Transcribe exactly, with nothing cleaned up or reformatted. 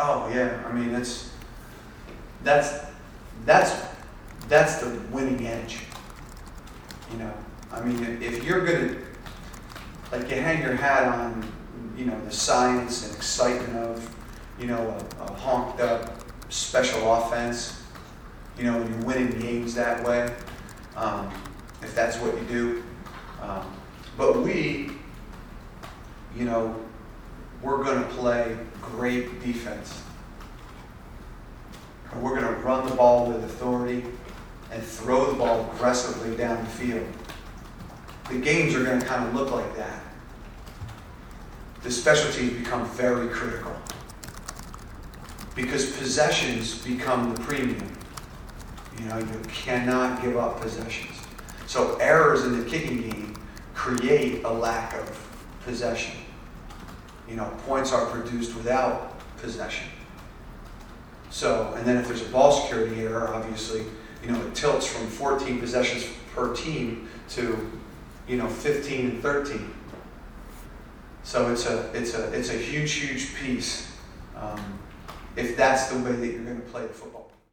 Oh yeah, I mean it's that's that's that's the winning edge. You know, I mean if you're gonna like you hang your hat on, you know, the science and excitement of, you know, a, a honked up special offense, you know, and you're winning games that way, um, if that's what you do. Um, but we, you know, we're going to play great defense. And we're going to run the ball with authority and throw the ball aggressively down the field. The games are going to kind of look like that. The special teams become very critical because possessions become the premium. You know, you cannot give up possessions. So errors in the kicking game create a lack of possession. You know, points are produced without possession. So, and then if there's a ball security error, obviously, you know, it tilts from fourteen possessions per team to, you know, fifteen and thirteen. So it's a it's a it's a huge huge piece um, if that's the way that you're going to play the football.